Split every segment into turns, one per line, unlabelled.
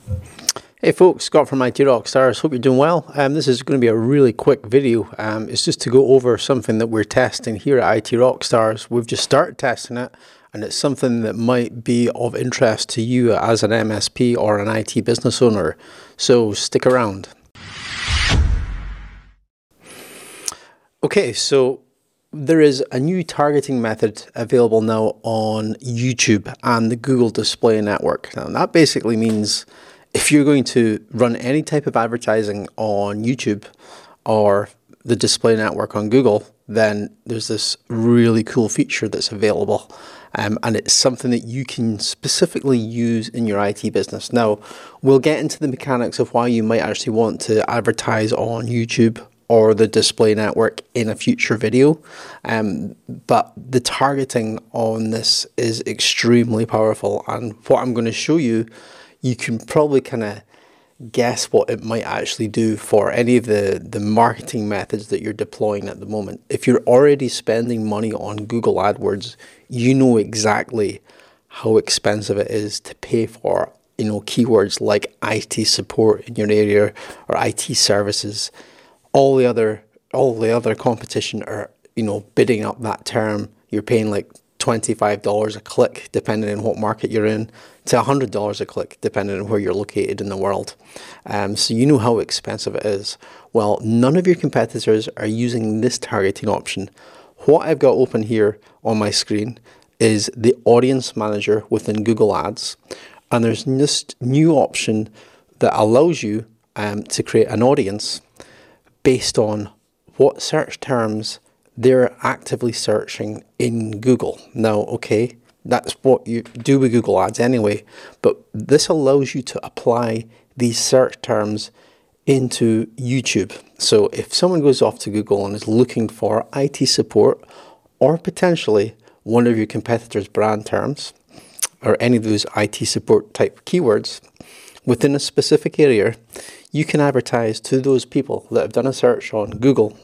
Hey folks, Scott from IT Rockstars. Hope you're doing well. This is going to be a really quick video. It's just to go over something that we're testing here at IT Rockstars. We've just started testing it, and it's something that might be of interest to you as an MSP or an IT business owner. So stick around. Okay, so there is a new targeting method available now on YouTube and the Google Display Network. Now that basically means if you're going to run any type of advertising on YouTube or the display network on Google, then there's this really cool feature that's available. And it's something that you can specifically use in your IT business. Now, we'll get into the mechanics of why you might actually want to advertise on YouTube or the display network in a future video. But the targeting on this is extremely powerful. And what I'm going to show you, you can probably kind of guess what it might actually do for any of the marketing methods that you're deploying at the moment. If you're already spending money on Google AdWords, you know exactly how expensive it is to pay for, keywords like IT support in your area or IT services. All the other competition are, bidding up that term. You're paying like $25 a click, depending on what market you're in, to $100 a click, depending on where you're located in the world. So you know how expensive it is. Well, none of your competitors are using this targeting option. What I've got open here on my screen is the Audience Manager within Google Ads. And there's this new option that allows you to create an audience based on what search terms they're actively searching in Google. Now, okay, that's what you do with Google Ads anyway, but this allows you to apply these search terms into YouTube. So if someone goes off to Google and is looking for IT support or potentially one of your competitors' brand terms or any of those IT support type keywords within a specific area, you can advertise to those people that have done a search on Google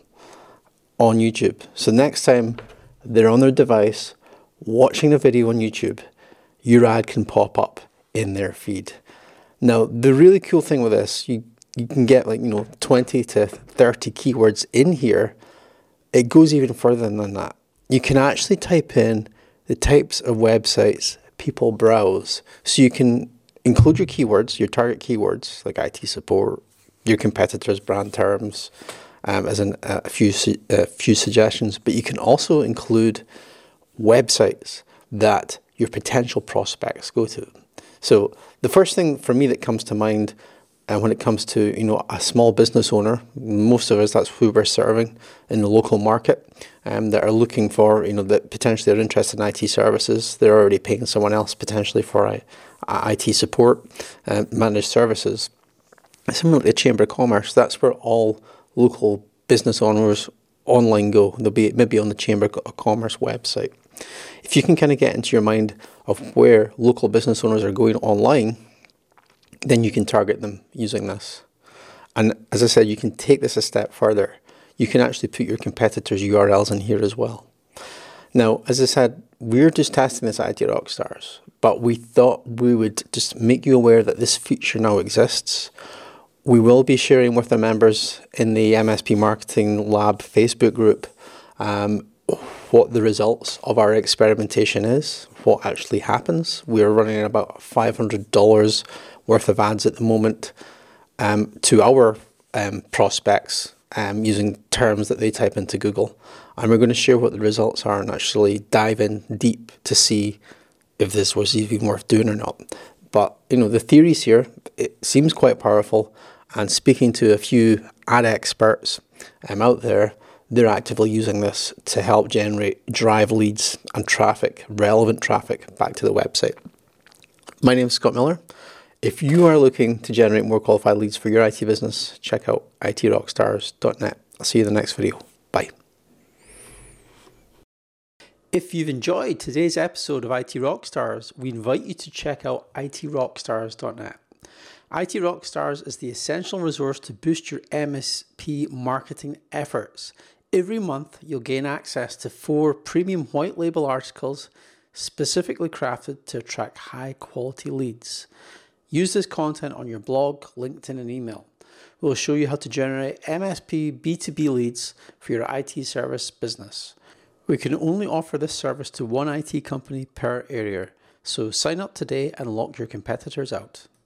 on YouTube. So next time they're on their device watching the video on YouTube, your ad can pop up in their feed. Now, the really cool thing with this, you can get 20 to 30 keywords in here. It goes even further than that. You can actually type in the types of websites people browse. So you can include your keywords, your target keywords, like IT support, your competitors' brand terms, as a few suggestions, but you can also include websites that your potential prospects go to. So the first thing for me that comes to mind when it comes to a small business owner, most of us, that's who we're serving in the local market, that are looking for, that potentially are interested in IT services. They're already paying someone else potentially for IT support, managed services. Similar to the Chamber of Commerce, that's where all local business owners online go. They'll be maybe on the Chamber of Commerce website. If you can kind of get into your mind of where local business owners are going online, then you can target them using this. And as I said, you can take this a step further. You can actually put your competitors' URLs in here as well. Now, as I said, we're just testing this at IT Rockstars, but we thought we would just make you aware that this feature now exists. We will be sharing with the members in the MSP Marketing Lab Facebook group what the results of our experimentation is, what actually happens. We're running about $500 worth of ads at the moment to our prospects using terms that they type into Google. And we're going to share what the results are and actually dive in deep to see if this was even worth doing or not. But, the theories here, it seems quite powerful. And speaking to a few ad experts out there, they're actively using this to help drive leads and traffic, relevant traffic, back to the website. My name is Scott Miller. If you are looking to generate more qualified leads for your IT business, check out itrockstars.net. I'll see you in the next video. Bye. If you've enjoyed today's episode of IT Rockstars, we invite you to check out itrockstars.net. IT Rockstars is the essential resource to boost your MSP marketing efforts. Every month, you'll gain access to 4 premium white label articles specifically crafted to attract high quality leads. Use this content on your blog, LinkedIn, and email. We'll show you how to generate MSP B2B leads for your IT service business. We can only offer this service to one IT company per area, so sign up today and lock your competitors out.